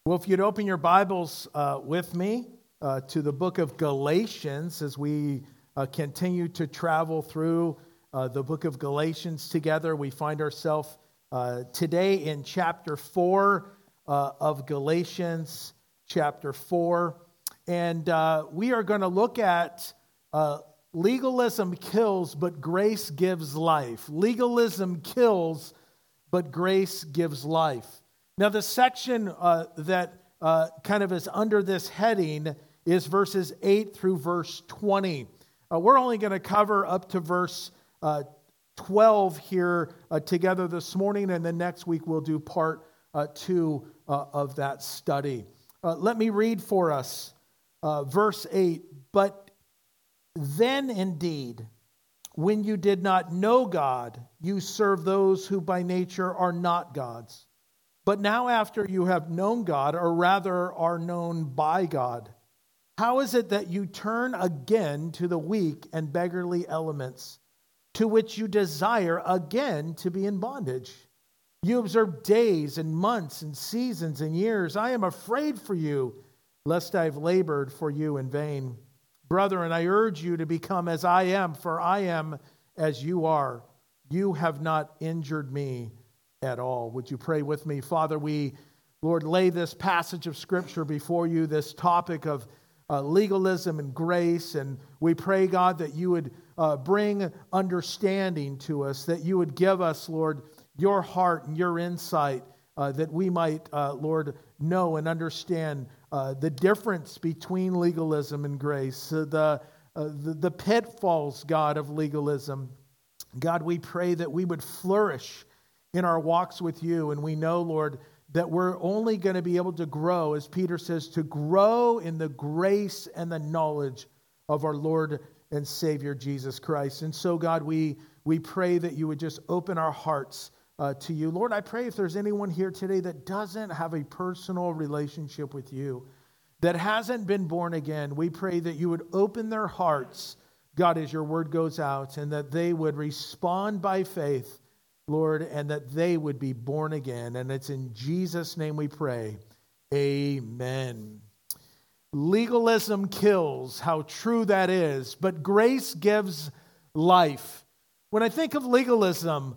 Well, if you'd open your Bibles with me to the book of Galatians as we continue to travel through the book of Galatians together, we find ourselves today in chapter 4 of Galatians, chapter 4. And we are going to look at legalism kills, but grace gives life. Legalism kills, but grace gives life. Now, the section that kind of is under this heading is verses 8 through verse 20. We're only going to cover up to verse 12 here together this morning, and then next week we'll do part 2 of that study. Let me read for us verse 8. But then indeed, when you did not know God, you served those who by nature are not gods. But now after you have known God, or rather are known by God, how is it that you turn again to the weak and beggarly elements, to which you desire again to be in bondage? You observe days and months and seasons and years. I am afraid for you, lest I have labored for you in vain. Brethren, I urge you to become as I am, for I am as you are. You have not injured me at all. Would you pray with me? Father, we, Lord, lay this passage of Scripture before you, this topic of legalism and grace, and we pray, God, that you would bring understanding to us, that you would give us, Lord, your heart and your insight, that we might, Lord, know and understand the difference between legalism and grace, the pitfalls, God, of legalism. God, we pray that we would flourish in our walks with you. And we know, Lord, that we're only going to be able to grow, as Peter says, to grow in the grace and the knowledge of our Lord and Savior, Jesus Christ. And so, God, we pray that you would just open our hearts to you. Lord, I pray if there's anyone here today that doesn't have a personal relationship with you, that hasn't been born again, we pray that you would open their hearts, God, as your word goes out, and that they would respond by faith, Lord, and that they would be born again. And it's in Jesus' name we pray. Amen. Legalism kills, how true that is, but grace gives life. When I think of legalism,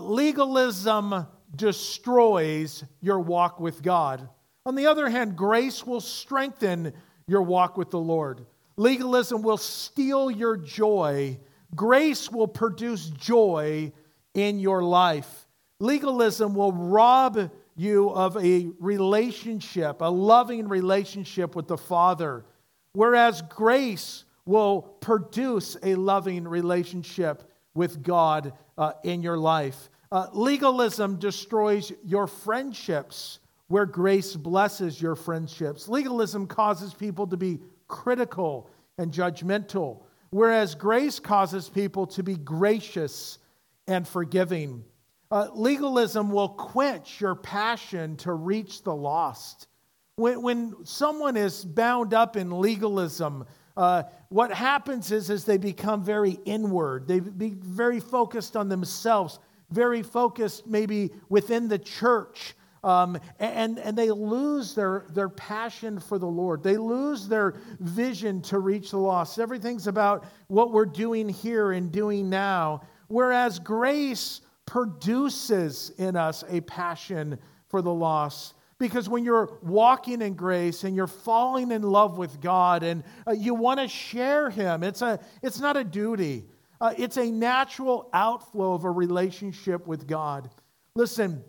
legalism destroys your walk with God. On the other hand, grace will strengthen your walk with the Lord. Legalism will steal your joy. Grace will produce joy in your life. Legalism will rob you of a relationship, a loving relationship with the Father, whereas grace will produce a loving relationship with God in your life. Legalism destroys your friendships, where grace blesses your friendships. Legalism causes people to be critical and judgmental, whereas grace causes people to be gracious and forgiving. Legalism will quench your passion to reach the lost. When someone is bound up in legalism, what happens is they become very inward. They be very focused on themselves, very focused maybe within the church, and they lose their passion for the Lord. They lose their vision to reach the lost. Everything's about what we're doing here and doing now. Whereas grace produces in us a passion for the lost. Because when you're walking in grace and you're falling in love with God and you want to share Him, it's not a duty. It's a natural outflow of a relationship with God. Listen,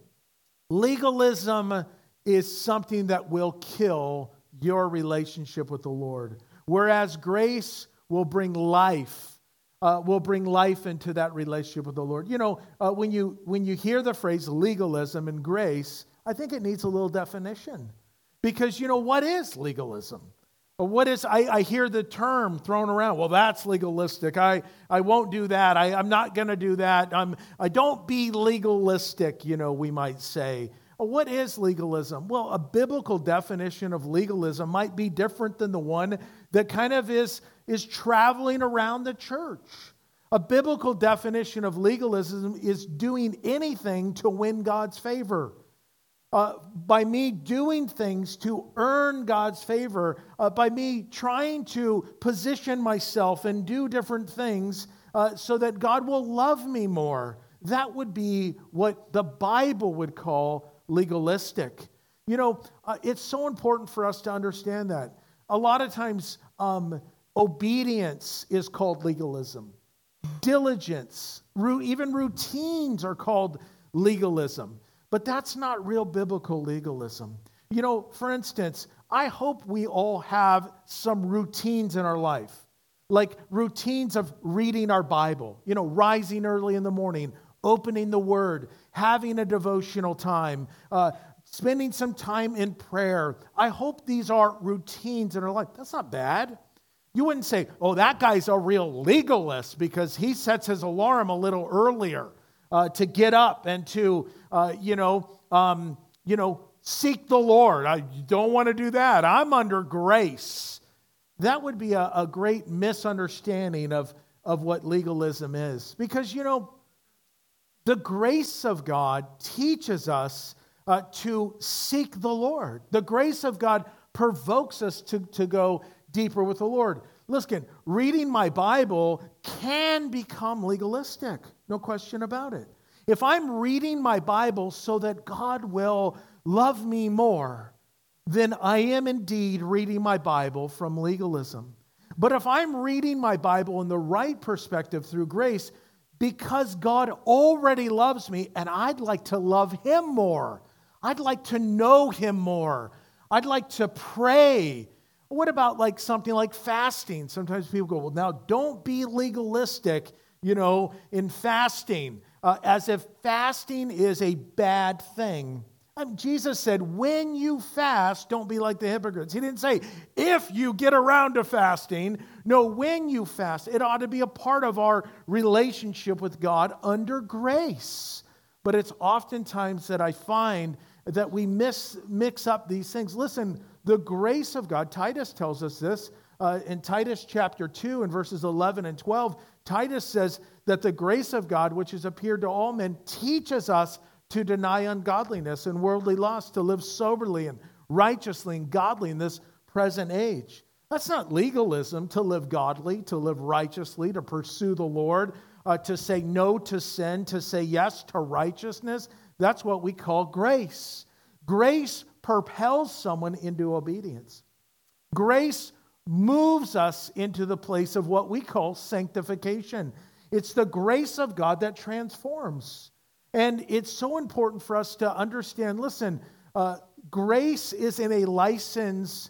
legalism is something that will kill your relationship with the Lord. Whereas grace will bring life. Will bring life into that relationship with the Lord. You know, when you hear the phrase legalism and grace, I think it needs a little definition. Because, you know, what is legalism? What is, I hear the term thrown around, well, that's legalistic. I won't do that. I'm not going to do that. I don't be legalistic, you know, we might say. What is legalism? Well, a biblical definition of legalism might be different than the one that kind of is traveling around the church. A biblical definition of legalism is doing anything to win God's favor. by me doing things to earn God's favor, by me trying to position myself and do different things so that God will love me more. That would be what the Bible would call legalistic. It's so important for us to understand that. A lot of times, obedience is called legalism. Diligence, even routines are called legalism. But that's not real biblical legalism. For instance, I hope we all have some routines in our life, like routines of reading our Bible, rising early in the morning, opening the Word, having a devotional time, spending some time in prayer. I hope these are routines in our life. That's not bad. You wouldn't say, oh, that guy's a real legalist because he sets his alarm a little earlier to get up and to, seek the Lord. I don't want to do that. I'm under grace. That would be a great misunderstanding of what legalism is. Because, the grace of God teaches us to seek the Lord. The grace of God provokes us to go deeper with the Lord. Listen, reading my Bible can become legalistic. No question about it. If I'm reading my Bible so that God will love me more, then I am indeed reading my Bible from legalism. But if I'm reading my Bible in the right perspective through grace, because God already loves me and I'd like to love Him more, I'd like to know Him more, I'd like to pray. What about something like fasting? Sometimes people go, well, now don't be legalistic, in fasting, as if fasting is a bad thing. Jesus said, when you fast, don't be like the hypocrites. He didn't say, if you get around to fasting. No, when you fast. It ought to be a part of our relationship with God under grace. But it's oftentimes that I find that we mix up these things. Listen, the grace of God, Titus tells us this, in Titus chapter 2 and verses 11 and 12, Titus says that the grace of God, which has appeared to all men, teaches us to deny ungodliness and worldly lust, to live soberly and righteously and godly in this present age. That's not legalism, to live godly, to live righteously, to pursue the Lord, to say no to sin, to say yes to righteousness. That's what we call grace. Grace propels someone into obedience. Grace moves us into the place of what we call sanctification. It's the grace of God that transforms. And it's so important for us to understand, listen, grace isn't a license,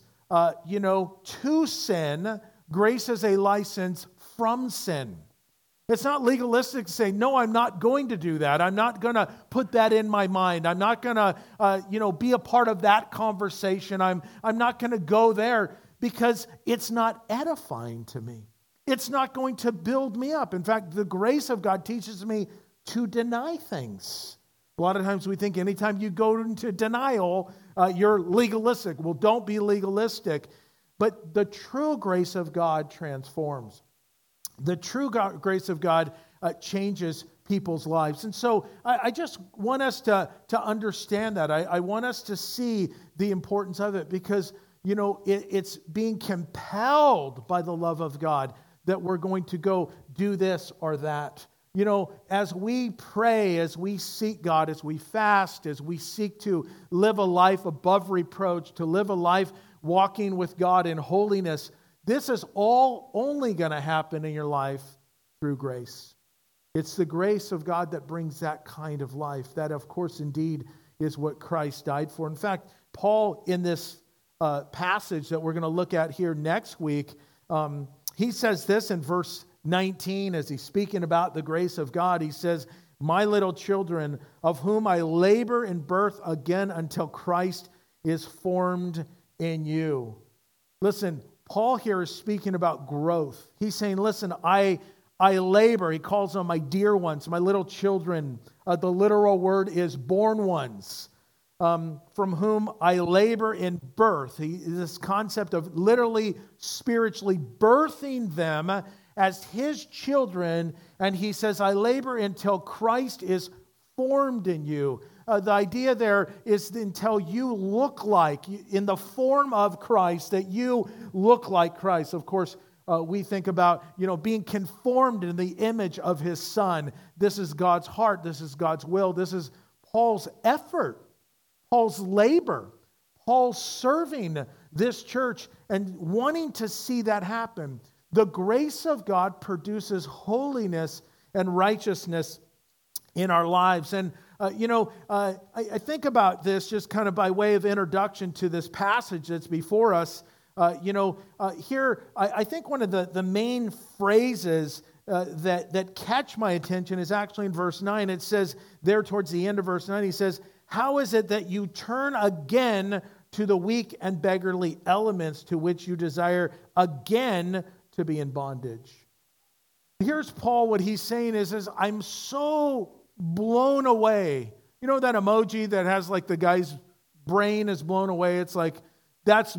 to sin. Grace is a license from sin. It's not legalistic to say, no, I'm not going to do that. I'm not going to put that in my mind. I'm not going to, be a part of that conversation. I'm not going to go there because it's not edifying to me. It's not going to build me up. In fact, the grace of God teaches me to deny things. A lot of times we think anytime you go into denial, you're legalistic. Well, don't be legalistic. But the true grace of God transforms. The true grace of God changes people's lives. And so I just want us to understand that. I want us to see the importance of it because, it's being compelled by the love of God that we're going to go do this or that. As we pray, as we seek God, as we fast, as we seek to live a life above reproach, to live a life walking with God in holiness, this is all only going to happen in your life through grace. It's the grace of God that brings that kind of life. That, of course, indeed is what Christ died for. In fact, Paul, in this passage that we're going to look at here next week, he says this in verse 19 as he's speaking about the grace of God. He says, my little children, of whom I labor in birth again until Christ is formed in you. Listen, Paul here is speaking about growth. He's saying, listen, I labor. He calls them my dear ones, my little children. The literal word is born ones, from whom I labor in birth. This concept of literally, spiritually birthing them as his children. And he says, I labor until Christ is formed in you. the idea there is until you look like, in the form of Christ, that you look like Christ. Of course, we think about, being conformed in the image of His Son. This is God's heart. This is God's will. This is Paul's effort, Paul's labor, Paul's serving this church and wanting to see that happen. The grace of God produces holiness and righteousness in our lives. And, I think about this just kind of by way of introduction to this passage that's before us. Here, I think one of the main phrases that catch my attention is actually in verse 9. It says there towards the end of verse 9, he says, "How is it that you turn again to the weak and beggarly elements to which you desire again to be in bondage?" Here's Paul, what he's saying is I'm so blown away. You know that emoji that has like the guy's brain is blown away? It's like, that's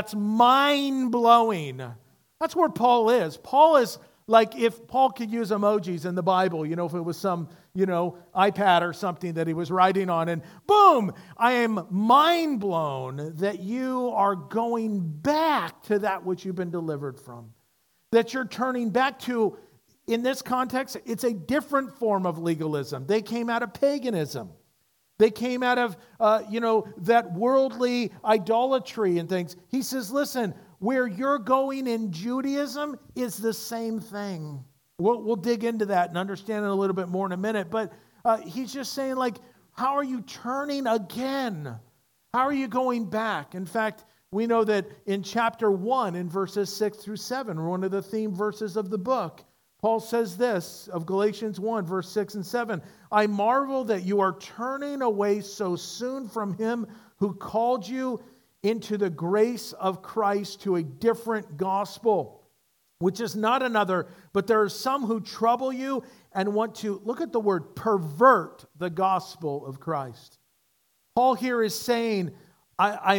mind-blowing. That's where Paul is. Paul is like, if Paul could use emojis in the Bible, if it was some, iPad or something that he was writing on, and boom, I am mind-blown that you are going back to that which you've been delivered from. That you're turning back to, in this context, it's a different form of legalism. They came out of paganism. They came out of, that worldly idolatry and things. He says, listen, where you're going in Judaism is the same thing. We'll dig into that and understand it a little bit more in a minute. But he's just saying, like, how are you turning again? How are you going back? In fact, we know that in chapter 1, in verses 6 through 7, one of the theme verses of the book, Paul says this of Galatians 1, verse 6 and 7, "I marvel that you are turning away so soon from Him who called you into the grace of Christ to a different gospel, which is not another, but there are some who trouble you and want to," look at the word, "pervert the gospel of Christ." Paul here is saying, I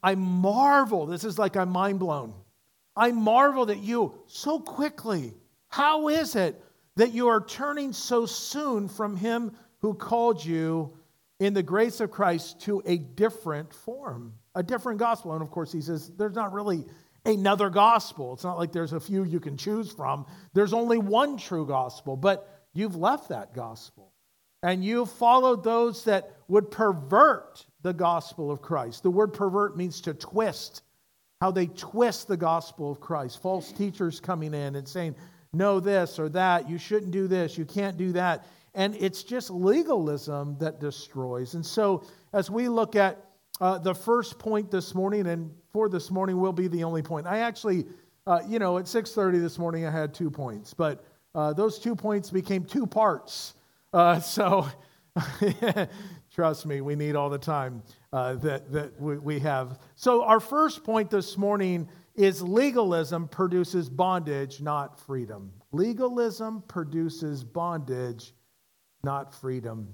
marvel, this is like I'm mind blown. I marvel that you so quickly, how is it that you are turning so soon from Him who called you in the grace of Christ to a different form, a different gospel? And of course, he says there's not really another gospel. It's not like there's a few you can choose from. There's only one true gospel, but you've left that gospel. And you followed those that would pervert the gospel of Christ. The word pervert means to twist, how they twist the gospel of Christ. False teachers coming in and saying, no this or that, you shouldn't do this, you can't do that. And it's just legalism that destroys. And so as we look at the first point this morning, and for this morning will be the only point. I actually, at 6:30 this morning, I had 2 points. But those 2 points became 2 parts. So trust me, we need all the time that we have. So our first point this morning is legalism produces bondage, not freedom. Legalism produces bondage, not freedom.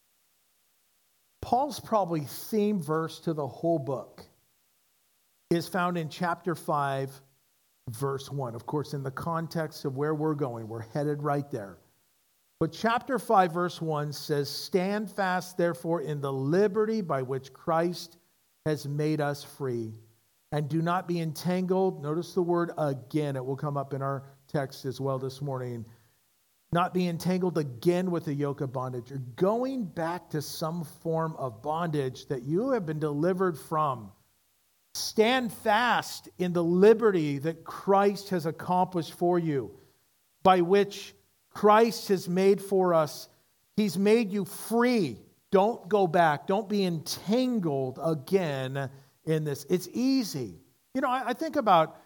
Paul's probably theme verse to the whole book is found in chapter 5, verse 1. Of course, in the context of where we're going, we're headed right there. But chapter 5, verse 1 says, "Stand fast, therefore, in the liberty by which Christ has made us free. And do not be entangled." Notice the word again. It will come up in our text as well this morning. "Not be entangled again with the yoke of bondage." You're going back to some form of bondage that you have been delivered from. Stand fast in the liberty that Christ has accomplished for you, by which Christ has made for us. He's made you free. Don't go back. Don't be entangled again in this. It's easy. I think about,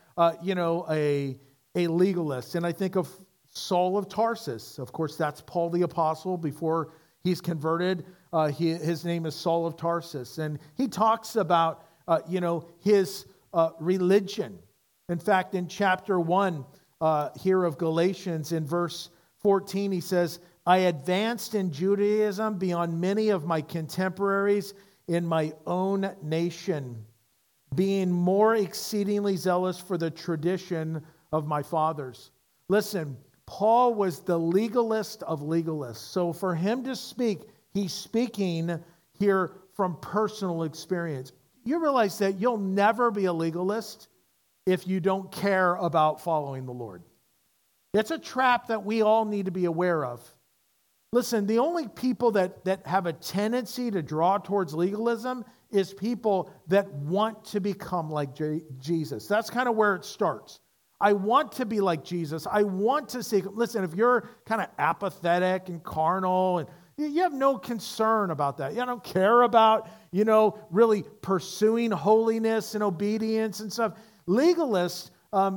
a legalist, and I think of Saul of Tarsus. Of course, that's Paul the Apostle before he's converted. His name is Saul of Tarsus, and he talks about, his religion. In fact, in chapter 1 here of Galatians, in verse 14, he says, "I advanced in Judaism beyond many of my contemporaries in my own nation, being more exceedingly zealous for the tradition of my fathers." Listen, Paul was the legalist of legalists. So for him to speak, he's speaking here from personal experience. You realize that you'll never be a legalist if you don't care about following the Lord. It's a trap that we all need to be aware of. Listen, the only people that have a tendency to draw towards legalism is people that want to become like Jesus. That's kind of where it starts. I want to be like Jesus. I want to see. Listen, if you're kind of apathetic and carnal and you have no concern about that. You don't care about, really pursuing holiness and obedience and stuff. Legalists,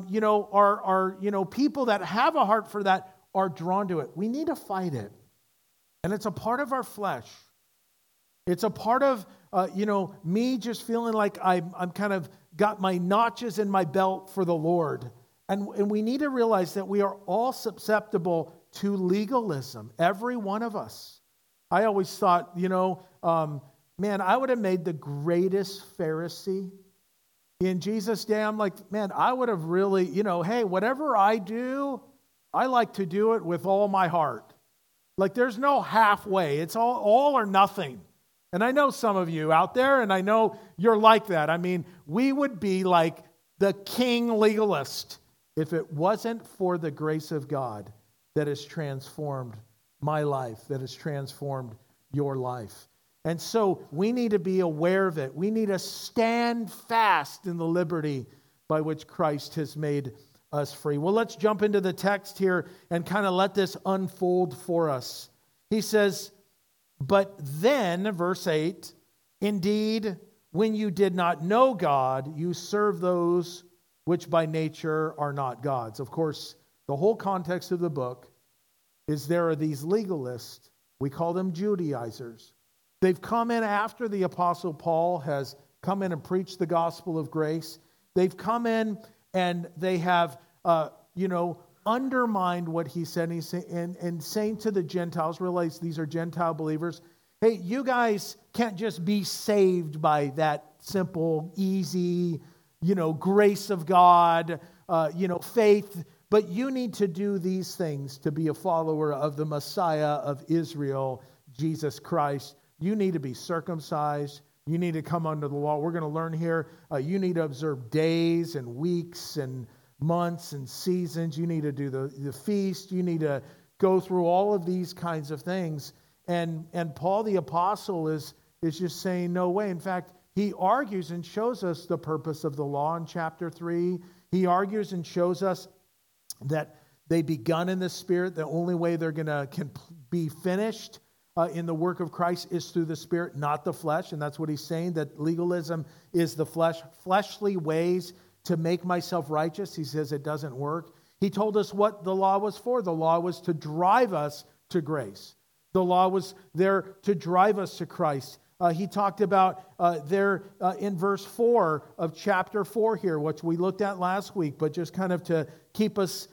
are people that have a heart for that are drawn to it. We need to fight it. And it's a part of our flesh. It's a part of, me just feeling like I'm kind of got my notches in my belt for the Lord. And we need to realize that we are all susceptible to legalism, every one of us. I always thought, I would have made the greatest Pharisee. In Jesus' day, I'm like, man, I would have really, hey, whatever I do, I like to do it with all my heart. Like there's no halfway. It's all or nothing. And I know some of you out there, and I know you're like that. I mean, we would be like the king legalist if it wasn't for the grace of God that has transformed my life, that has transformed your life. And so we need to be aware of it. We need to stand fast in the liberty by which Christ has made us free. Well, let's jump into the text here and kind of let this unfold for us. He says, but then, verse 8, indeed, when you did not know God, you served those which by nature are not God's. Of course, the whole context of the book is there are these legalists. We call them Judaizers. They've come in after the Apostle Paul has come in and preached the gospel of grace. They've come in and they have, undermined what he said. And saying to the Gentiles, realize these are Gentile believers, hey, you guys can't just be saved by that simple, easy, grace of God, faith, but you need to do these things to be a follower of the Messiah of Israel, Jesus Christ. You need to be circumcised. You need to come under the law. We're going to learn here. You need to observe days and weeks and months and seasons. You need to do the feast. You need to go through all of these kinds of things. And Paul the Apostle is just saying, no way. In fact, he argues and shows us the purpose of the law in chapter 3. He argues and shows us that they begun in the Spirit. The only way they're can be finished in the work of Christ is through the Spirit, not the flesh. And that's what he's saying, that legalism is the fleshly ways to make myself righteous. He says it doesn't work. He told us what the law was for. The law was to drive us to grace. The law was there to drive us to Christ. He talked about there in verse 4 of chapter 4 here, which we looked at last week, but just kind of to keep us,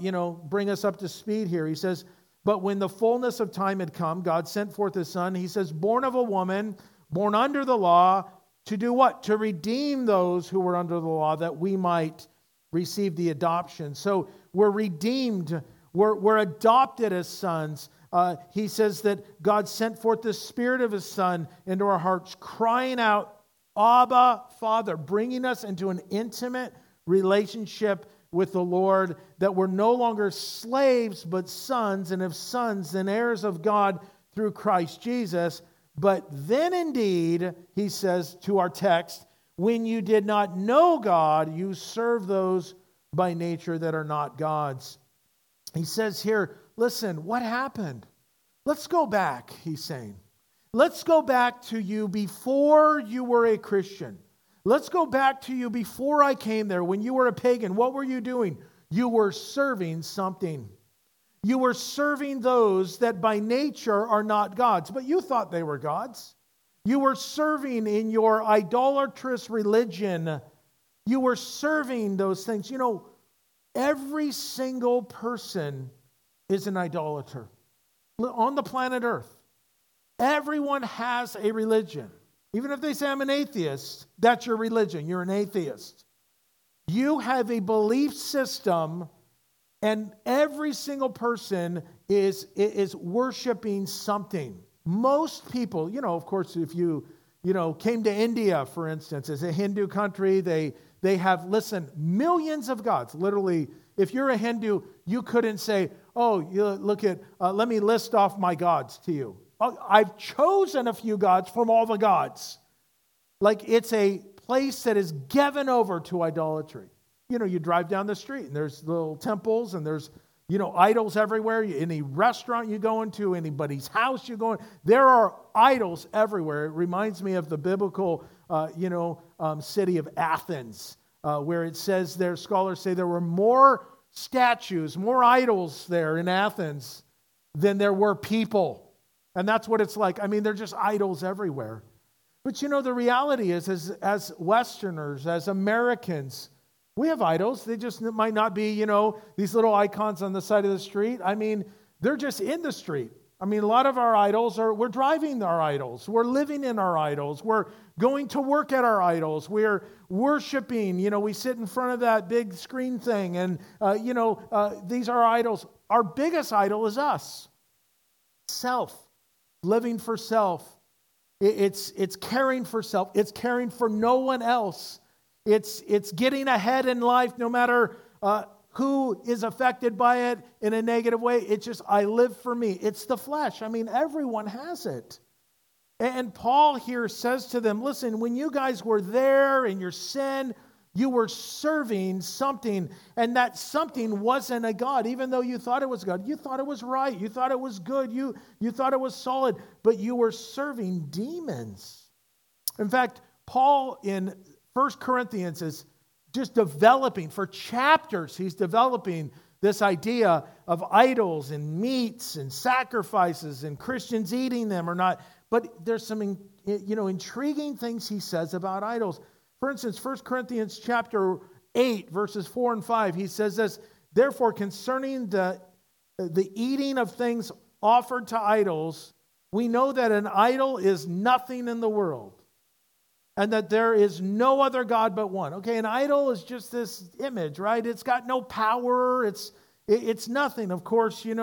bring us up to speed here. He says, but when the fullness of time had come, God sent forth his Son. He says, born of a woman, born under the law, to do what? To redeem those who were under the law, that we might receive the adoption. So we're redeemed. We're adopted as sons. He says that God sent forth the Spirit of his Son into our hearts, crying out, Abba, Father, bringing us into an intimate relationship with the Lord, that we're no longer slaves, but sons, and if sons, then heirs of God through Christ Jesus. But then indeed, he says to our text, when you did not know God, you serve those by nature that are not God's. He says here, listen, what happened? Let's go back, he's saying. Let's go back to you before you were a Christian. Let's go back to you before I came there. When you were a pagan, what were you doing? You were serving something. You were serving those that by nature are not God's, but you thought they were God's. You were serving in your idolatrous religion. You were serving those things. Every single person is an idolater on the planet Earth. Everyone has a religion. Even if they say I'm an atheist, that's your religion. You're an atheist. You have a belief system, and every single person is worshiping something. most people, of course, if you came to India, for instance, as a Hindu country, they have, listen, millions of gods. Literally, if you're a Hindu, you couldn't say, oh, you look at, let me list off my gods to you. I've chosen a few gods from all the gods. Like it's a place that is given over to idolatry. You drive down the street and there's little temples and there's, idols everywhere. Any restaurant you go into, anybody's house you go in, there are idols everywhere. It reminds me of the biblical, city of Athens, where it says there, scholars say there were more statues, more idols there in Athens than there were people. And that's what it's like. I mean, they're just idols everywhere. But the reality is, as Westerners, as Americans, we have idols. They just might not be, these little icons on the side of the street. I mean, they're just in the street. I mean, a lot of our idols we're driving our idols. We're living in our idols. We're going to work at our idols. We're worshiping. We sit in front of that big screen thing. And, these are our idols. Our biggest idol is us. Self. Living for self. It's caring for self. It's caring for no one else. It's getting ahead in life no matter who is affected by it in a negative way. It's just, I live for me. It's the flesh. I mean, everyone has it. And Paul here says to them, listen, when you guys were there in your sin, you were serving something, and that something wasn't a God. Even though you thought it was God, you thought it was right, you thought it was good, you thought it was solid, but you were serving demons. In fact, Paul in 1 Corinthians is just developing, for chapters, he's developing this idea of idols and meats and sacrifices and Christians eating them or not. But there's some intriguing things he says about idols. For instance, 1 Corinthians chapter 8, verses 4 and 5, he says this, therefore concerning the eating of things offered to idols, we know that an idol is nothing in the world, and that there is no other God but one. Okay, an idol is just this image, right? It's got no power. It's nothing. Of course, you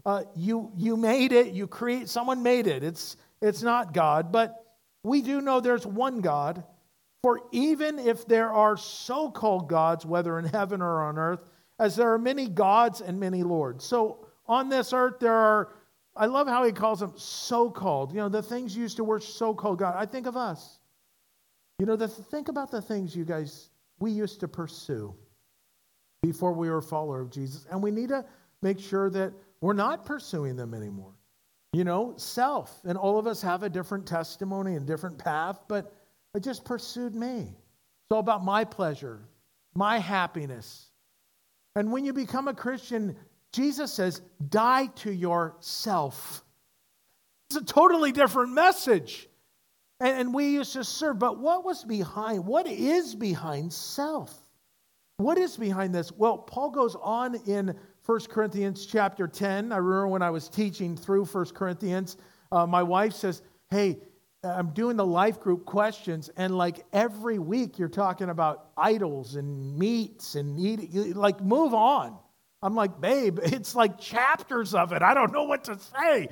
made it. Someone made it. It's not God. But we do know there's one God. For even if there are so-called gods, whether in heaven or on earth, as there are many gods and many lords. So on this earth there are, I love how he calls them so-called. The things used to worship so-called God. I think of us. Think about the things you guys, we used to pursue before we were a follower of Jesus. And we need to make sure that we're not pursuing them anymore. Self. And all of us have a different testimony and different path, but I just pursued me. It's all about my pleasure, my happiness. And when you become a Christian, Jesus says, die to yourself. It's a totally different message. And we used to serve, but what is behind self? What is behind this? Well, Paul goes on in 1 Corinthians chapter 10. I remember when I was teaching through 1 Corinthians, my wife says, hey, I'm doing the life group questions, and like every week you're talking about idols and meats and eating, like move on. I'm like, babe, it's like chapters of it. I don't know what to say.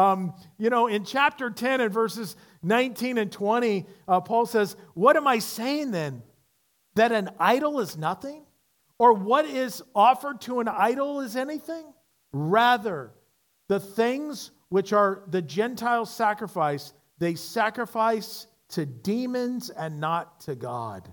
In chapter 10 and verses 19 and 20, Paul says, what am I saying then? That an idol is nothing? Or what is offered to an idol is anything? Rather, the things which are the Gentiles sacrifice, they sacrifice to demons and not to God.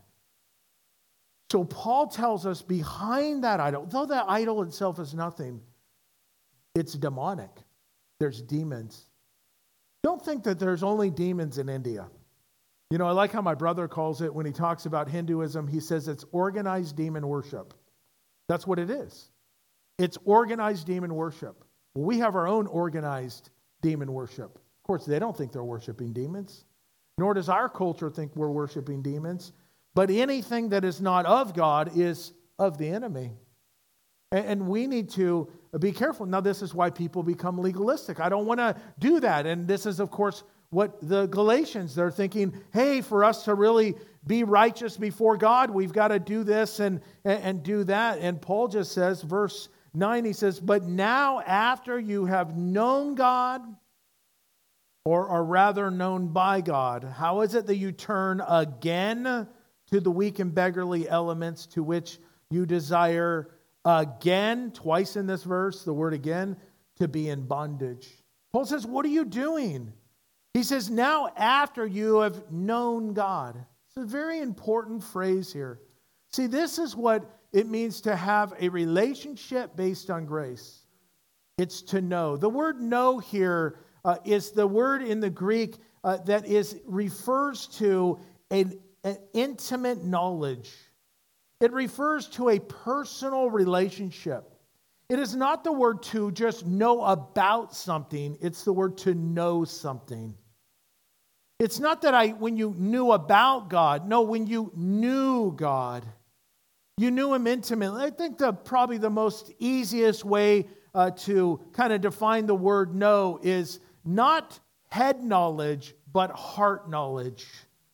So Paul tells us behind that idol, though that idol itself is nothing, it's demonic. There's demons. Don't think that there's only demons in India. I like how my brother calls it when he talks about Hinduism. He says it's organized demon worship. That's what it is. It's organized demon worship. Well, we have our own organized demon worship. Of course, they don't think they're worshiping demons, nor does our culture think we're worshiping demons. But anything that is not of God is of the enemy. And we need to be careful. Now, this is why people become legalistic. I don't want to do that. And this is, of course, what the Galatians, they're thinking, hey, for us to really be righteous before God, we've got to do this and do that. And Paul just says, verse 9, he says, but now after you have known God, or are rather known by God? How is it that you turn again to the weak and beggarly elements to which you desire again, twice in this verse, the word again, to be in bondage? Paul says, what are you doing? He says, now after you have known God. It's a very important phrase here. See, this is what it means to have a relationship based on grace. It's to know. The word know here is the word in the Greek that refers to an intimate knowledge. It refers to a personal relationship. It is not the word to just know about something. It's the word to know something. It's not that when you knew about God. No, when you knew God. You knew Him intimately. I think probably the most easiest way to kind of define the word know is not head knowledge, but heart knowledge.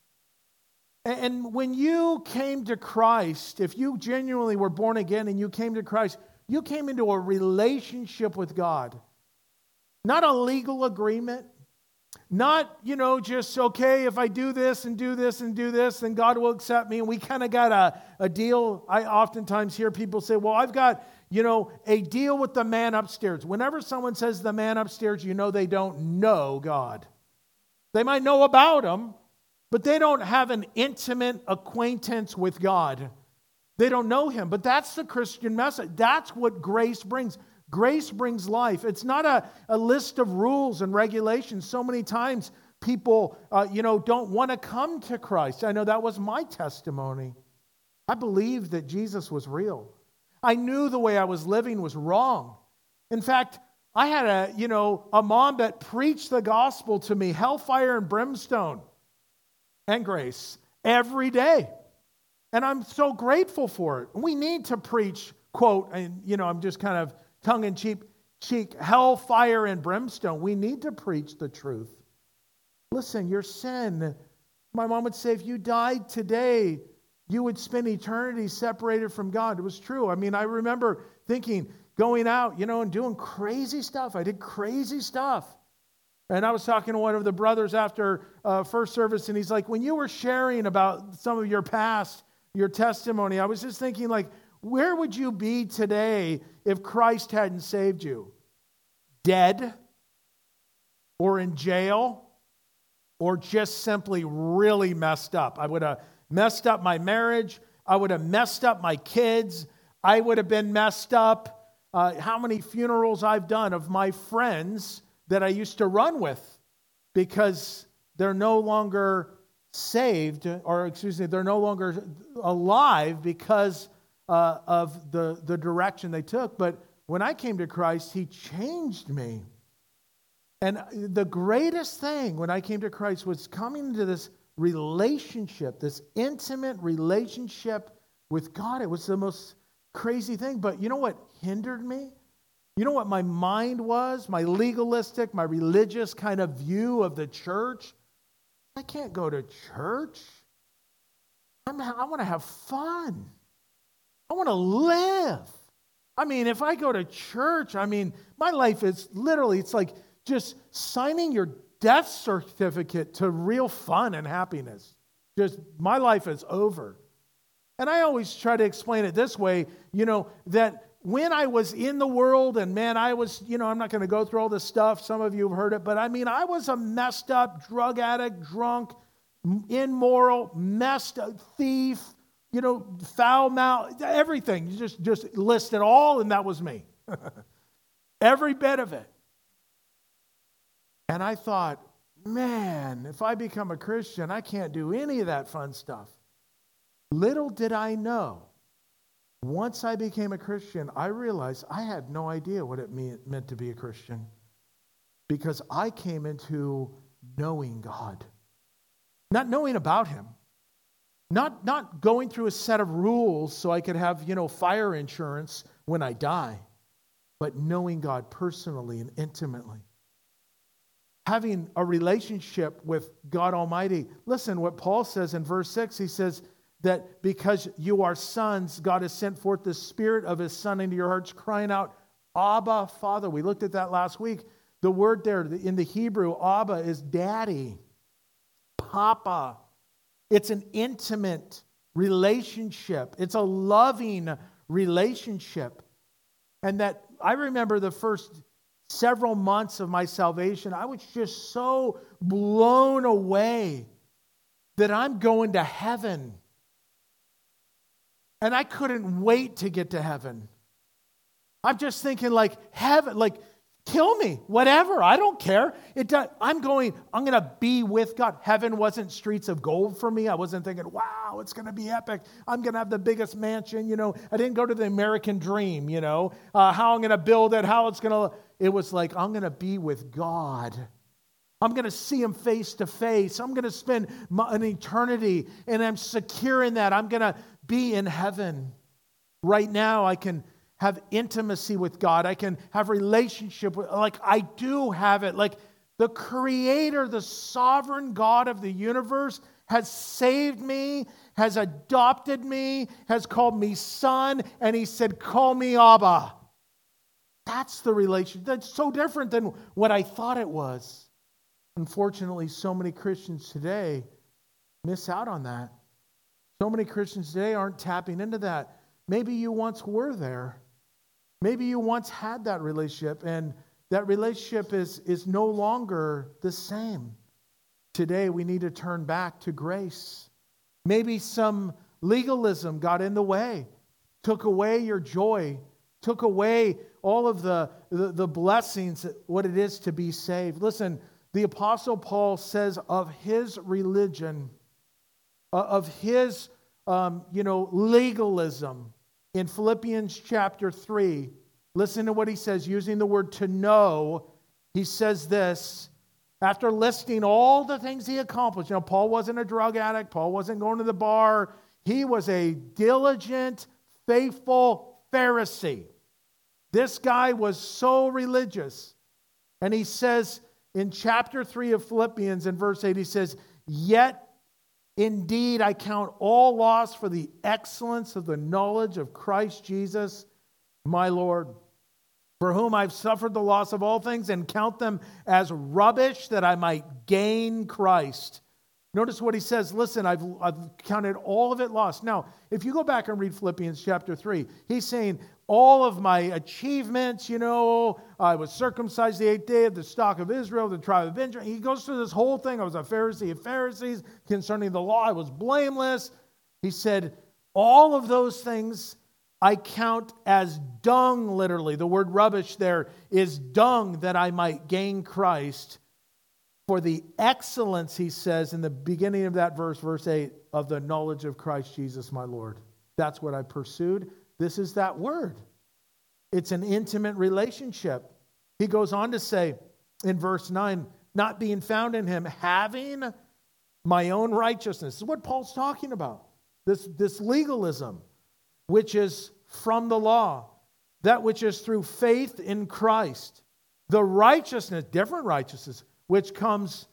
And when you came to Christ, if you genuinely were born again and you came to Christ, you came into a relationship with God. Not a legal agreement. Not, just, okay, if I do this and do this and do this, then God will accept me. And we kind of got a deal. I oftentimes hear people say, well, I've got, a deal with the man upstairs. Whenever someone says the man upstairs, they don't know God. They might know about Him, but they don't have an intimate acquaintance with God. They don't know Him. But that's the Christian message. That's what grace brings. Grace brings life. It's not a list of rules and regulations. So many times people, don't want to come to Christ. I know that was my testimony. I believed that Jesus was real. I knew the way I was living was wrong. In fact, I had a mom that preached the gospel to me, hellfire and brimstone and grace every day. And I'm so grateful for it. We need to preach, quote, and I'm just kind of tongue-in-cheek, hellfire and brimstone. We need to preach the truth. Listen, your sin, my mom would say, if you died today, you would spend eternity separated from God. It was true. I mean, I remember thinking, going out, and doing crazy stuff. I did crazy stuff. And I was talking to one of the brothers after first service, and he's like, when you were sharing about some of your past, your testimony, I was just thinking, like, where would you be today if Christ hadn't saved you? Dead? Or in jail? Or just simply really messed up? I would have messed up my marriage. I would have messed up my kids. I would have been messed up. How many funerals I've done of my friends that I used to run with because they're no longer saved, or they're no longer alive because of the direction they took. But when I came to Christ, He changed me. And the greatest thing when I came to Christ was coming into this relationship, this intimate relationship with God. It was the most crazy thing. But you know what hindered me? You know what my mind was? My legalistic, my religious kind of view of the church? I can't go to church. I want to have fun. I want to live. I mean, if I go to church, my life is literally, it's like just signing your death certificate to real fun and happiness. Just, my life is over. And I always try to explain it this way, that when I was in the world, and man, I was, I'm not going to go through all this stuff. Some of you have heard it, but I was a messed up drug addict, drunk, immoral, messed up thief, foul mouth, everything. You just list it all, and that was me. Every bit of it. And I thought, man, if I become a Christian, I can't do any of that fun stuff. Little did I know, once I became a Christian, I realized I had no idea what it meant to be a Christian, because I came into knowing God. Not knowing about Him. Not going through a set of rules so I could have, fire insurance when I die, but knowing God personally and intimately. Having a relationship with God Almighty. Listen, what Paul says in verse 6, he says that because you are sons, God has sent forth the Spirit of His Son into your hearts, crying out, Abba, Father. We looked at that last week. The word there in the Hebrew, Abba, is daddy, papa. It's an intimate relationship. It's a loving relationship. And that I remember the first several months of my salvation, I was just so blown away that I'm going to heaven. And I couldn't wait to get to heaven. I'm just thinking like heaven, like kill me, whatever. I don't care. I'm going to be with God. Heaven wasn't streets of gold for me. I wasn't thinking, wow, it's going to be epic. I'm going to have the biggest mansion. I didn't go to the American dream, how I'm going to build it, how it's going to. It was like, I'm going to be with God. I'm going to see him face to face. I'm going to spend an eternity, and I'm secure in that. I'm going to be in heaven. Right now, I can have intimacy with God. I can have relationship with, like I do have it. Like the Creator, the sovereign God of the universe has saved me, has adopted me, has called me son, and he said, call me Abba. That's the relation. That's so different than what I thought it was. Unfortunately, so many Christians today miss out on that. So many Christians today aren't tapping into that. Maybe you once were there. Maybe you once had that relationship, and that relationship is no longer the same. Today, we need to turn back to grace. Maybe some legalism got in the way, took away your joy, took away all of the blessings, what it is to be saved. Listen, the Apostle Paul says of his religion, of his legalism, in Philippians chapter 3, listen to what he says, using the word to know. He says this, after listing all the things he accomplished. Paul wasn't a drug addict. Paul wasn't going to the bar. He was a diligent, faithful Pharisee. This guy was so religious. And he says in chapter 3 of Philippians, in verse 8, he says, yet indeed, I count all loss for the excellence of the knowledge of Christ Jesus, my Lord, for whom I've suffered the loss of all things and count them as rubbish that I might gain Christ. Notice what he says. Listen, I've counted all of it lost. Now, if you go back and read Philippians chapter 3, he's saying all of my achievements, I was circumcised the 8th day of the stock of Israel, the tribe of Benjamin. He goes through this whole thing. I was a Pharisee of Pharisees. Concerning the law, I was blameless. He said, all of those things I count as dung, literally. The word rubbish there is dung, that I might gain Christ. For the excellence, he says in the beginning of that verse, verse 8, of the knowledge of Christ Jesus, my Lord. That's what I pursued. This is that word. It's an intimate relationship. He goes on to say in verse 9, not being found in him, having my own righteousness. This is what Paul's talking about. This legalism, which is from the law, that which is through faith in Christ. The righteousness, different righteousness, which comes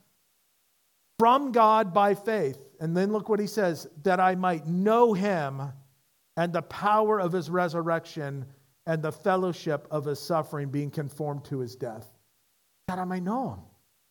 from God by faith. And then look what he says, that I might know him and the power of his resurrection and the fellowship of his suffering, being conformed to his death, that I might know him.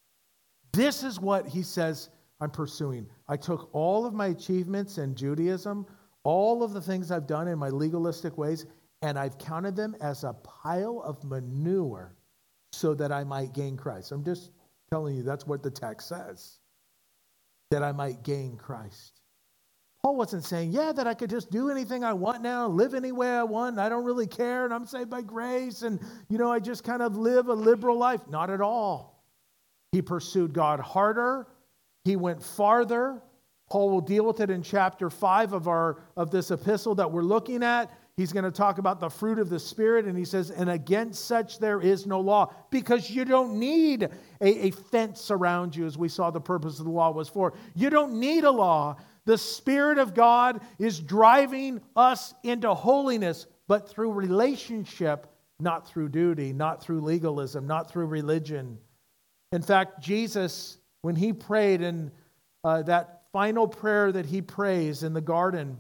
This is what he says I'm pursuing. I took all of my achievements in Judaism, all of the things I've done in my legalistic ways, and I've counted them as a pile of manure so that I might gain Christ. I'm just telling you, that's what the text says, that I might gain Christ. Paul wasn't saying, that I could just do anything I want now, live any way I want, and I don't really care, and I'm saved by grace, and, I just kind of live a liberal life. Not at all. He pursued God harder. He went farther. Paul will deal with it in chapter 5 of this epistle that we're looking at. He's going to talk about the fruit of the Spirit, and he says, and against such there is no law, because you don't need a fence around you, as we saw the purpose of the law was for. You don't need a law. The Spirit of God is driving us into holiness, but through relationship, not through duty, not through legalism, not through religion. In fact, Jesus, when he prayed in that final prayer that he prays in the garden,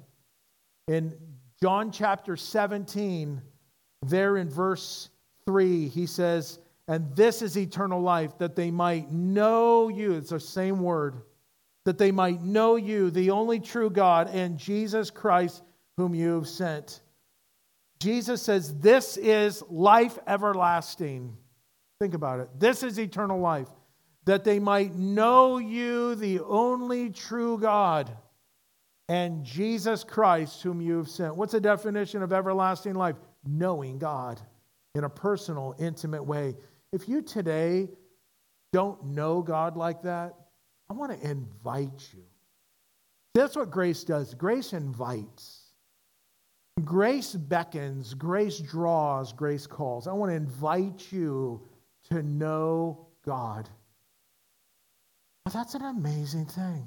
in John chapter 17, there in verse 3, he says, And this is eternal life, that they might know you. It's the same word. That they might know you, the only true God, and Jesus Christ, whom you have sent. Jesus says, this is life everlasting. Think about it. This is eternal life. That they might know you, the only true God, and Jesus Christ, whom you have sent. What's the definition of everlasting life? Knowing God in a personal, intimate way. If you today don't know God like that, I want to invite you. That's what grace does. Grace invites. Grace beckons. Grace draws. Grace calls. I want to invite you to know God. That's an amazing thing.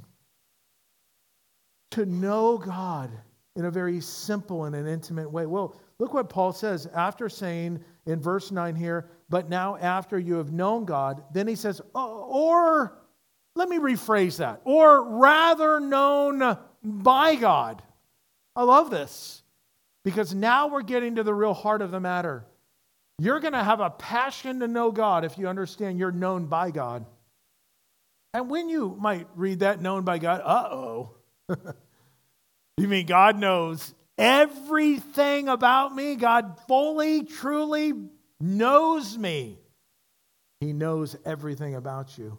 To know God in a very simple and an intimate way. Well, look what Paul says after saying in verse 9 here, but now after you have known God, then he says, or let me rephrase that, or rather known by God. I love this because now we're getting to the real heart of the matter. You're going to have a passion to know God if you understand you're known by God. And when you might read that, known by God, you mean God knows everything about me? God fully, truly knows me. He knows everything about you.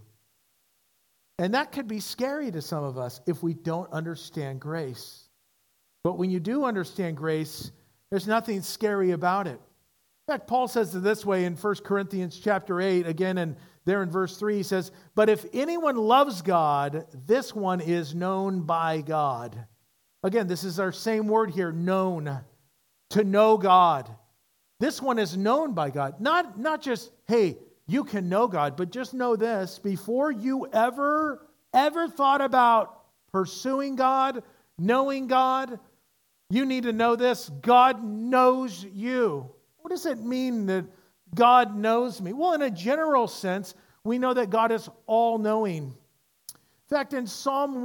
And that could be scary to some of us if we don't understand grace. But when you do understand grace, there's nothing scary about it. In fact, Paul says it this way in 1 Corinthians chapter 8, again, and there in verse 3, he says, but if anyone loves God, this one is known by God. Again, this is our same word here, known, to know God. This one is known by God. Not just, hey, you can know God, but just know this, before you ever thought about pursuing God, knowing God, you need to know this, God knows you. What does it mean that God knows me? Well, in a general sense, we know that God is all-knowing. In fact, in Psalm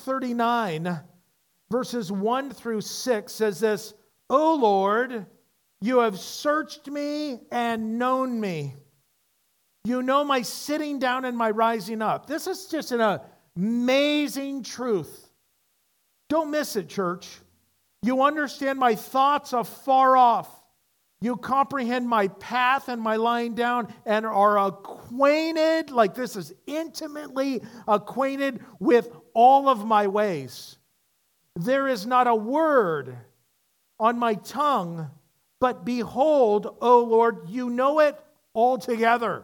139, verses 1 through 6 says this, O Lord, you have searched me and known me. You know my sitting down and my rising up. This is just an amazing truth. Don't miss it, church. You understand my thoughts afar off. You comprehend my path and my lying down and are acquainted, like this is intimately acquainted with all of my ways. There is not a word on my tongue, but behold, O Lord, you know it altogether.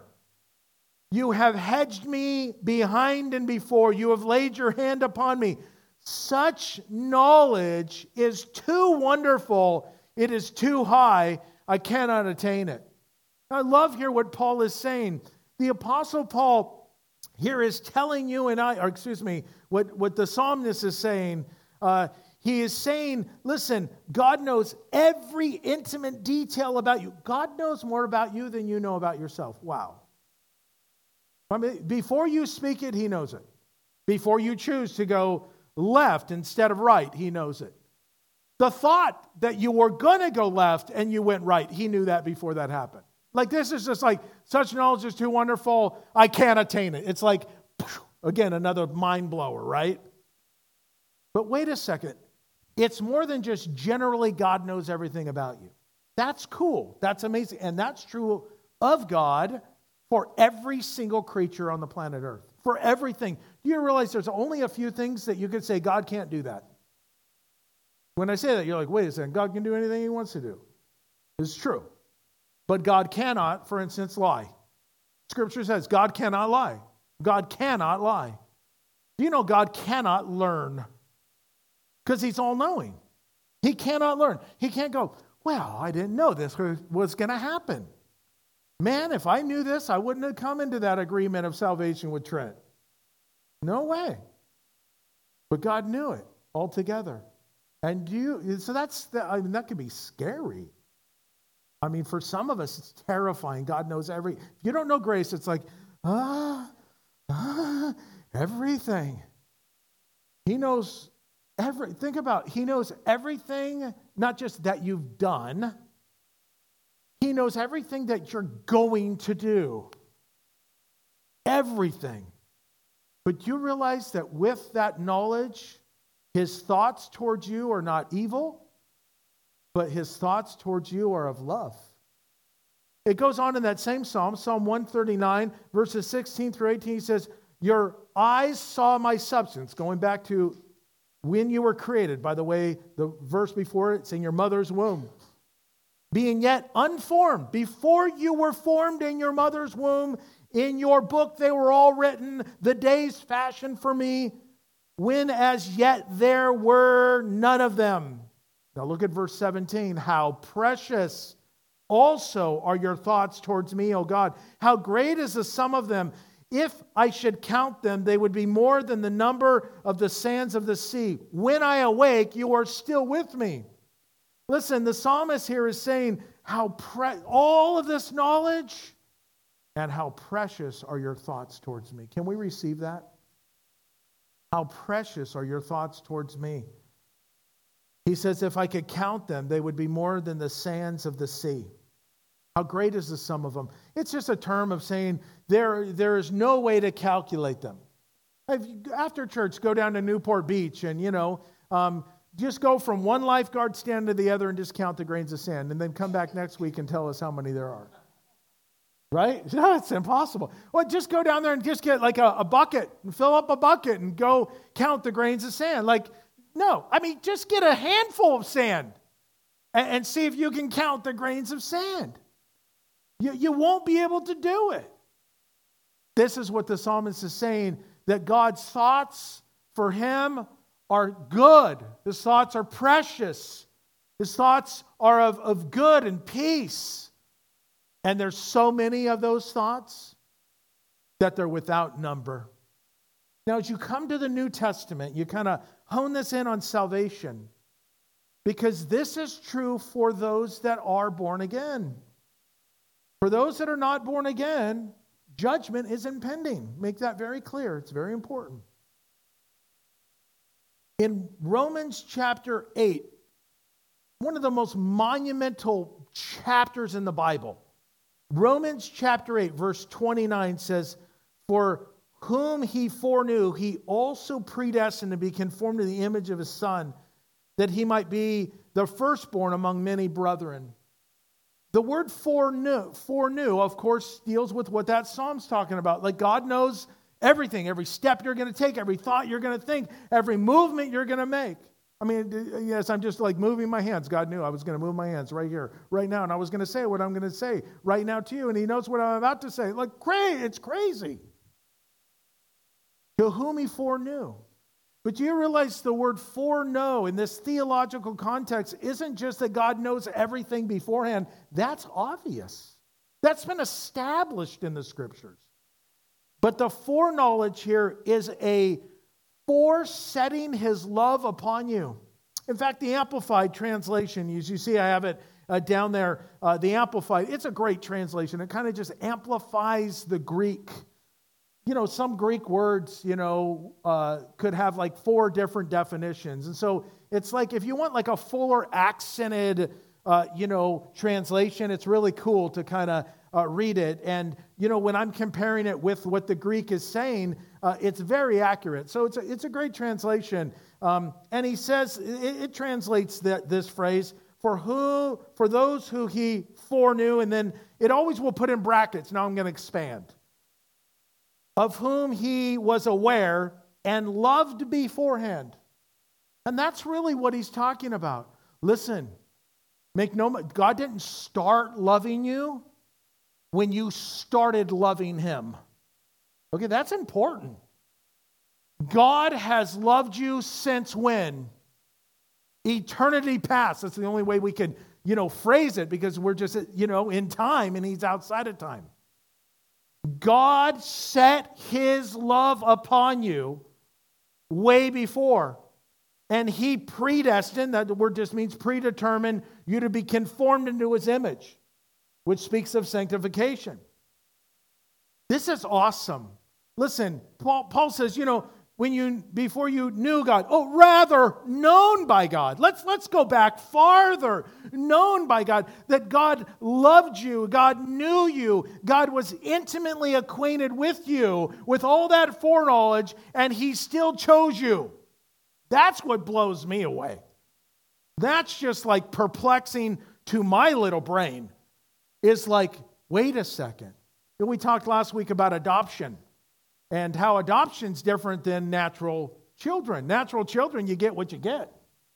You have hedged me behind and before. You have laid your hand upon me. Such knowledge is too wonderful. It is too high. I cannot attain it. I love here what Paul is saying. The Apostle Paul here is telling you and I, what the psalmist is saying. He is saying, listen, God knows every intimate detail about you. God knows more about you than you know about yourself. Wow. I mean, before you speak it, He knows it. Before you choose to go left instead of right, He knows it. The thought that you were going to go left and you went right, He knew that before that happened. Like this is just like, such knowledge is too wonderful, I can't attain it. It's like, again, another mind blower, right? But wait a second. It's more than just generally God knows everything about you. That's cool. That's amazing. And that's true of God for every single creature on the planet Earth. For everything. Do you realize there's only a few things that you could say God can't do that? When I say that, you're like, wait a second, God can do anything He wants to do. It's true. But God cannot, for instance, lie. Scripture says God cannot lie. God cannot lie. Do you know God cannot learn? Because He's all-knowing. He cannot learn. He can't go, well, I didn't know this was going to happen. Man, if I knew this, I wouldn't have come into that agreement of salvation with Trent. No way. But God knew it altogether. And so that could be scary. I mean, for some of us, it's terrifying. God knows if you don't know grace, it's like, everything. He knows think about, He knows everything, not just that you've done. He knows everything that you're going to do. Everything. But you realize that with that knowledge, his thoughts towards you are not evil, but his thoughts towards you are of love. It goes on in that same Psalm, Psalm 139, verses 16 through 18, he says, your eyes saw my substance, going back to when you were created. By the way, the verse before it's in your mother's womb. Being yet unformed, before you were formed in your mother's womb, in your book they were all written, the days fashioned for me, when as yet there were none of them. Now look at verse 17. How precious also are your thoughts towards me, O God. How great is the sum of them. If I should count them, they would be more than the number of the sands of the sea. When I awake, you are still with me. Listen, the psalmist here is saying how all of this knowledge and how precious are your thoughts towards me. Can we receive that? How precious are your thoughts towards me. He says, if I could count them, they would be more than the sands of the sea. How great is the sum of them? It's just a term of saying there is no way to calculate them. After church, go down to Newport Beach and, just go from one lifeguard stand to the other and just count the grains of sand, and then come back next week and tell us how many there are. Right? No, it's impossible. Well, just go down there and just get like a bucket and fill up a bucket and go count the grains of sand. No. Just get a handful of sand and see if you can count the grains of sand. You won't be able to do it. This is what the psalmist is saying, that God's thoughts for him are good. His thoughts are precious. His thoughts are of good and peace. And there's so many of those thoughts that they're without number. Now, as you come to the New Testament, you kind of hone this in on salvation, because this is true for those that are born again. For those that are not born again, judgment is impending. Make that very clear. It's very important. In Romans chapter 8, one of the most monumental chapters in the Bible, Romans chapter 8, verse 29 says, for whom he foreknew, he also predestined to be conformed to the image of his Son, that he might be the firstborn among many brethren. The word foreknew, of course, deals with what that psalm's talking about. Like God knows everything, every step you're going to take, every thought you're going to think, every movement you're going to make. Yes, I'm just like moving my hands. God knew I was going to move my hands right here, right now, and I was going to say what I'm going to say right now to you, and he knows what I'm about to say. It's crazy. To whom he foreknew. But you realize the word foreknow in this theological context isn't just that God knows everything beforehand. That's obvious. That's been established in the scriptures. But the foreknowledge here is a foresetting his love upon you. In fact, the Amplified translation, as you see, I have it down there, the Amplified, it's a great translation. It kind of just amplifies the Greek. Some Greek words, could have like 4 different definitions. And so it's like, if you want like a fuller accented, translation, it's really cool to kind of read it. And, when I'm comparing it with what the Greek is saying, it's very accurate. So it's a great translation. And he says, it translates this phrase, for those who he foreknew, and then it always will put in brackets. Now I'm going to expand. Of whom he was aware and loved beforehand. And that's really what he's talking about. Listen, God didn't start loving you when you started loving him. Okay, that's important. God has loved you since when? Eternity past. That's the only way we can, phrase it, because we're just, in time and he's outside of time. God set his love upon you way before. And he predestined, that word just means predetermined, you to be conformed into his image, which speaks of sanctification. This is awesome. Listen, Paul says, before you knew God. Oh, rather known by God. Let's go back farther. Known by God, that God loved you, God knew you, God was intimately acquainted with you, with all that foreknowledge, and He still chose you. That's what blows me away. That's just like perplexing to my little brain. It's like, wait a second. And we talked last week about adoption and how adoption's different than natural children. Natural children, you get what you get.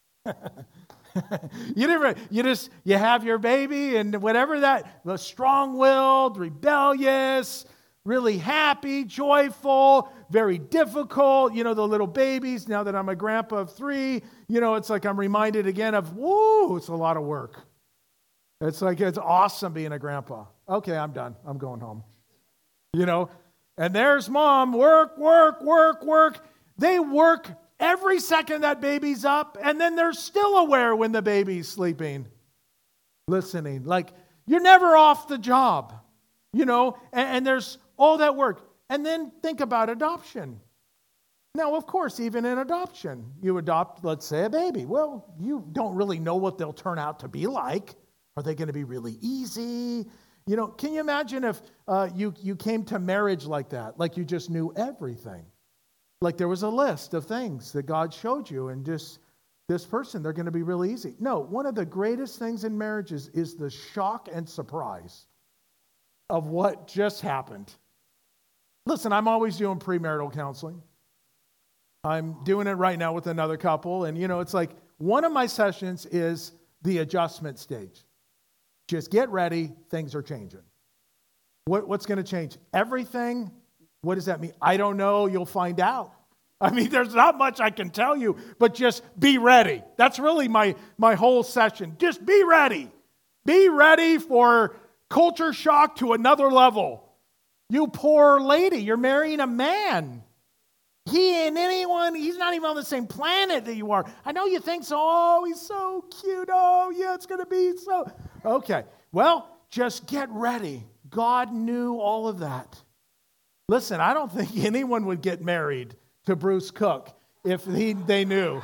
You have your baby and whatever that, the strong-willed, rebellious, really happy, joyful, very difficult, the little babies. Now that I'm a grandpa of 3, it's like I'm reminded again of, it's a lot of work. It's like, it's awesome being a grandpa. Okay, I'm done. I'm going home. And there's mom, work. They work every second that baby's up, and then they're still aware when the baby's sleeping, listening. Like, you're never off the job, and there's all that work. And then think about adoption. Now, of course, even in adoption, you adopt, let's say, a baby. Well, you don't really know what they'll turn out to be like. Are they going to be really easy? Can you imagine if you came to marriage like that, like you just knew everything? Like there was a list of things that God showed you, and just this person, they're going to be really easy. No, one of the greatest things in marriages is the shock and surprise of what just happened. Listen, I'm always doing premarital counseling. I'm doing it right now with another couple, and it's like one of my sessions is the adjustment stage. Just get ready, things are changing. What's going to change? Everything. What does that mean? I don't know, you'll find out. I mean, there's not much I can tell you, but just be ready. That's really my whole session. Just be ready. Be ready for culture shock to another level. You poor lady, you're marrying a man. He ain't anyone, he's not even on the same planet that you are. I know you think so. Oh, he's so cute. Oh, yeah, it's going to be so. Okay, well, just get ready. God knew all of that. Listen, I don't think anyone would get married to Bruce Cook if they knew.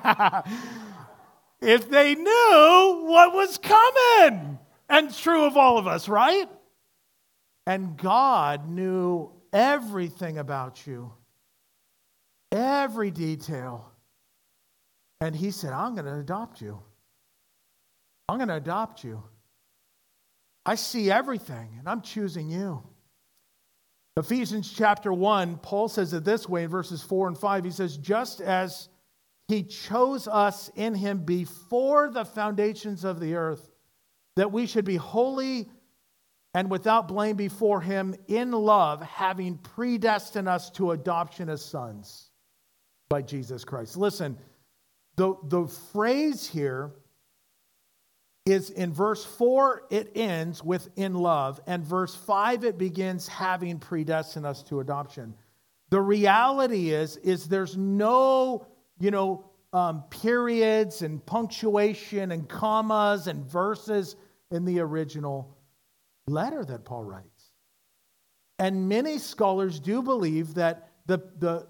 If they knew what was coming. And true of all of us, right? And God knew everything about you. Every detail. And He said, I'm going to adopt you. I'm going to adopt you. I see everything, and I'm choosing you. Ephesians chapter 1, Paul says it this way in verses 4 and 5. He says, just as He chose us in Him before the foundations of the earth, that we should be holy and without blame before Him in love, having predestined us to adoption as sons by Jesus Christ. Listen, the phrase here is in verse 4, it ends with in love, and verse 5, it begins having predestined us to adoption. The reality is there's no, periods and punctuation and commas and verses in the original letter that Paul writes. And many scholars do believe that the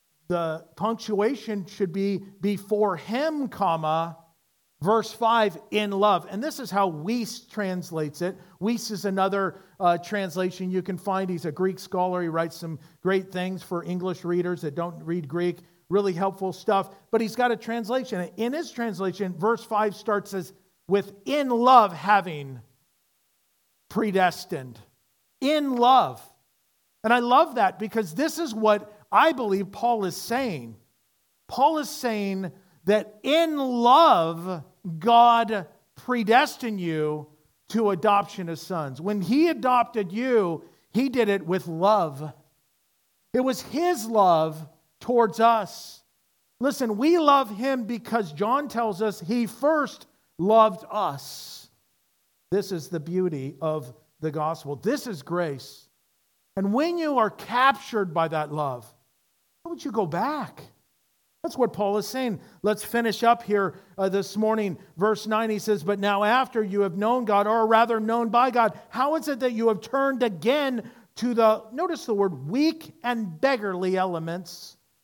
punctuation should be before him, comma, verse 5, in love. And this is how Weiss translates it. Weiss is another translation you can find. He's a Greek scholar. He writes some great things for English readers that don't read Greek. Really helpful stuff. But he's got a translation. In his translation, verse 5 starts with in love having predestined. In love. And I love that because this is what I believe Paul is saying. Paul is saying that in love, God predestined you to adoption as sons. When He adopted you, He did it with love. It was His love towards us. Listen, we love Him because John tells us He first loved us. This is the beauty of the gospel. This is grace. And when you are captured by that love, why would you go back? That's what Paul is saying. Let's finish up here this morning. Verse 9, he says, but now after you have known God, or rather known by God, how is it that you have turned again to notice the word weak and beggarly elements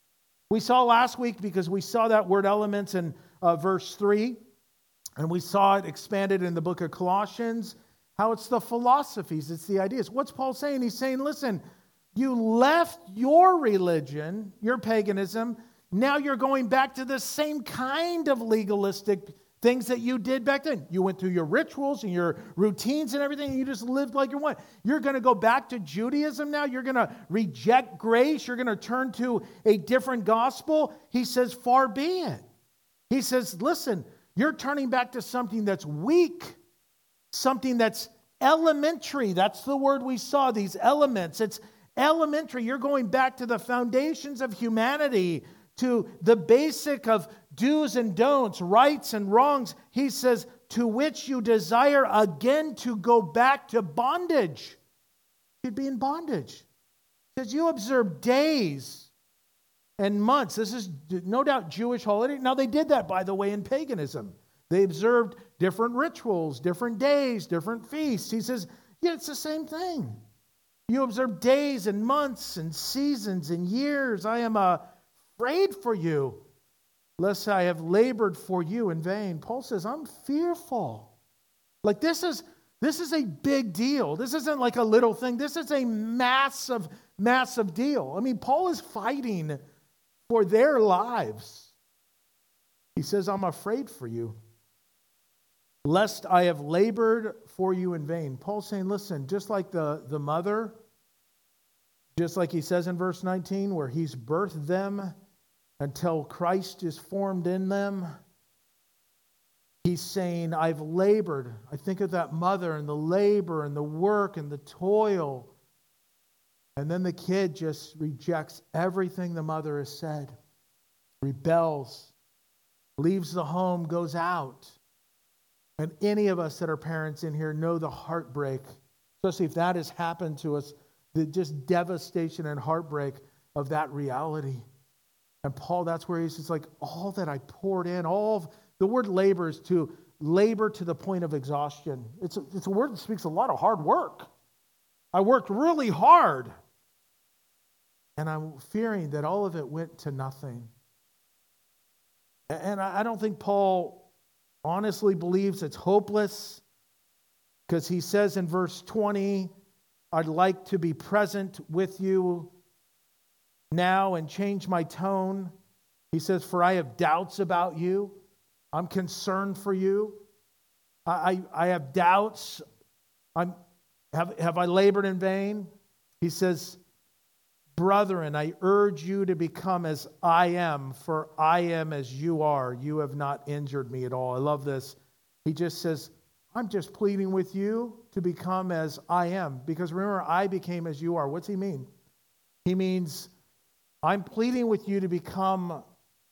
We saw last week, because we saw that word elements in verse 3, and we saw it expanded in the book of Colossians, how it's the philosophies, it's the ideas. What's Paul saying? He's saying, listen, you left your religion, your paganism, now you're going back to the same kind of legalistic things that you did back then. You went through your rituals and your routines and everything, and you just lived like you want. You're going to go back to Judaism now. You're going to reject grace. You're going to turn to a different gospel. He says, far be it. He says, listen, you're turning back to something that's weak, something that's elementary. That's the word we saw, these elements. It's elementary. You're going back to the foundations of humanity, to the basic of do's and don'ts, rights and wrongs. He says, to which you desire again to go back to bondage. You'd be in bondage. Because you observe days and months. This is no doubt Jewish holiday. Now, they did that, by the way, in paganism. They observed different rituals, different days, different feasts. He says, yeah, it's the same thing. You observe days and months and seasons and years. I am afraid for you, lest I have labored for you in vain. Paul says, I'm fearful. Like this is a big deal. This isn't like a little thing. This is a massive, massive deal. I mean, Paul is fighting for their lives. He says, I'm afraid for you, lest I have labored for you in vain. Paul's saying, listen, just like the mother, just like he says in verse 19, where he's birthed them until Christ is formed in them, he's saying, I've labored. I think of that mother and the labor and the work and the toil. And then the kid just rejects everything the mother has said, rebels, leaves the home, goes out. And any of us that are parents in here know the heartbreak, especially if that has happened to us, the just devastation and heartbreak of that reality. And Paul, that's where he's just like, all that I poured in, the word labor is to labor to the point of exhaustion. It's a word that speaks a lot of hard work. I worked really hard. And I'm fearing that all of it went to nothing. And I don't think Paul honestly believes it's hopeless, because he says in verse 20, I'd like to be present with you now and change my tone. He says, for I have doubts about you. I'm concerned for you. I have doubts. Have I labored in vain? He says, brethren, I urge you to become as I am, for I am as you are. You have not injured me at all. I love this. He just says, I'm just pleading with you to become as I am. Because remember, I became as you are. What's he mean? He means, I'm pleading with you to become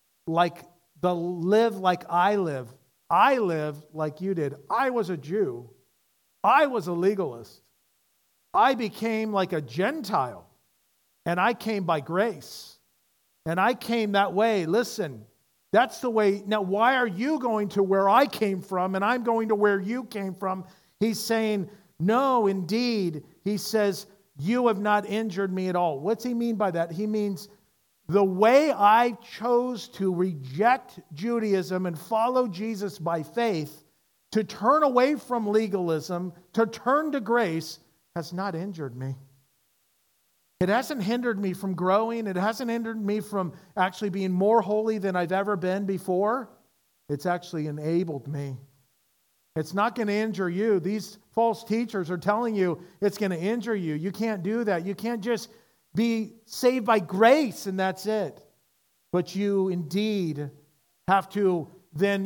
live like I live. I live like you did. I was a Jew. I was a legalist. I became like a Gentile. And I came by grace. And I came that way. Listen, that's the way. Now, why are you going to where I came from and I'm going to where you came from? He's saying, no, indeed. He says, you have not injured me at all. What's he mean by that? He means the way I chose to reject Judaism and follow Jesus by faith, to turn away from legalism, to turn to grace, has not injured me. It hasn't hindered me from growing. It hasn't hindered me from actually being more holy than I've ever been before. It's actually enabled me. It's not going to injure you. These false teachers are telling you it's going to injure you. You can't do that. You can't just be saved by grace and that's it. But you indeed have to then,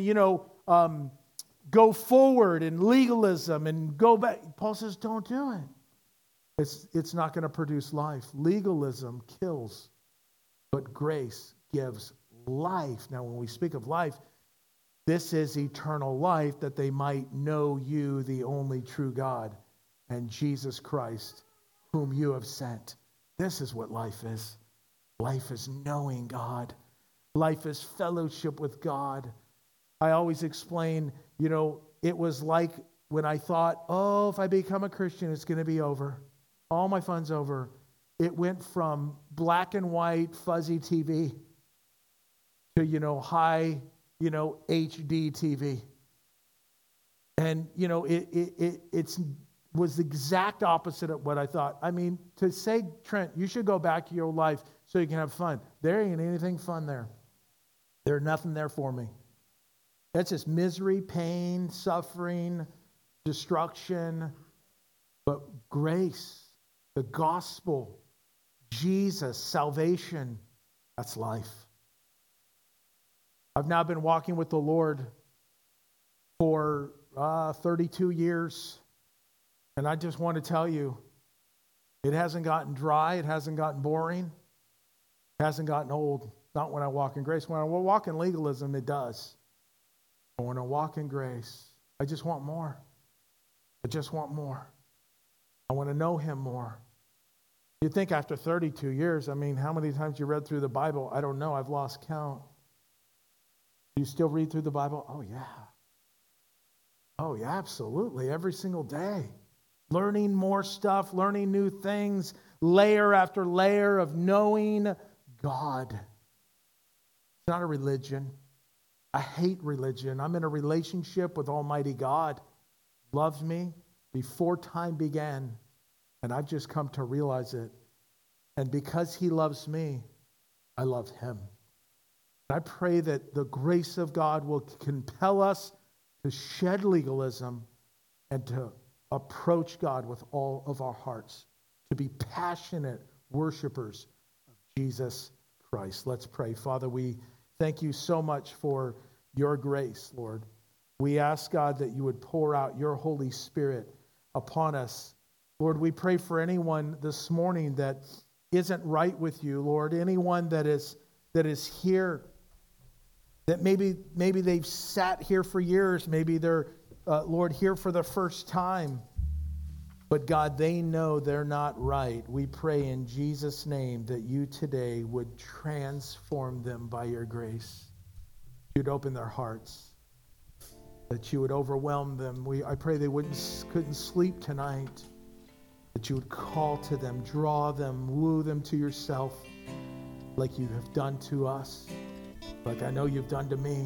go forward in legalism and go back. Paul says, don't do it. It's not going to produce life. Legalism kills, but grace gives life. Now, when we speak of life, this is eternal life, that they might know you, the only true God, and Jesus Christ, whom you have sent. This is what life is. Life is knowing God. Life is fellowship with God. I always explain, it was like when I thought, if I become a Christian, it's going to be over. All my fun's over. It went from black and white, fuzzy TV to, high, HD TV. And, it was the exact opposite of what I thought. I mean, to say, Trent, you should go back to your life so you can have fun. There ain't anything fun there. There's nothing there for me. That's just misery, pain, suffering, destruction. But grace, the gospel, Jesus, salvation, that's life. I've now been walking with the Lord for 32 years. And I just want to tell you, it hasn't gotten dry. It hasn't gotten boring. It hasn't gotten old. Not when I walk in grace. When I walk in legalism, it does. But when I walk in grace, I just want more. I just want more. I want to know him more. You'd think after 32 years, how many times you read through the Bible? I don't know. I've lost count. Do you still read through the Bible? Oh, yeah. Oh, yeah, absolutely. Every single day. Learning more stuff, learning new things, layer after layer of knowing God. It's not a religion. I hate religion. I'm in a relationship with Almighty God. Loves me before time began. And I've just come to realize it. And because he loves me, I love him. I pray that the grace of God will compel us to shed legalism and to approach God with all of our hearts, to be passionate worshipers of Jesus Christ. Let's pray. Father, we thank you so much for your grace, Lord. We ask, God, that you would pour out your Holy Spirit upon us. Lord, we pray for anyone this morning that isn't right with you, Lord, anyone that is here, that maybe they've sat here for years, maybe they're Lord, here for the first time. But God, they know they're not right. We pray in Jesus' name that you today would transform them by your grace. You'd open their hearts, that you would overwhelm them. I pray they couldn't sleep tonight, that you would call to them, draw them, woo them to yourself like you have done to us, like I know you've done to me.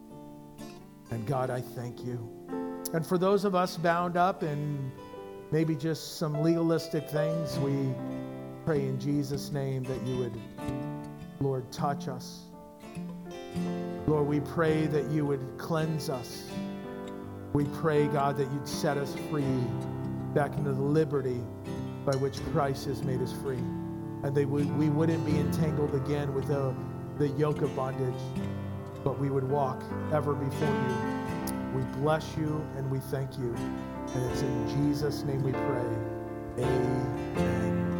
And God, I thank you. And for those of us bound up in maybe just some legalistic things, we pray in Jesus' name that you would, Lord, touch us. Lord, we pray that you would cleanse us. We pray, God, that you'd set us free back into the liberty by which Christ has made us free. And we wouldn't be entangled again with the yoke of bondage, but we would walk ever before you. We bless you and we thank you. And it's in Jesus' name we pray. Amen.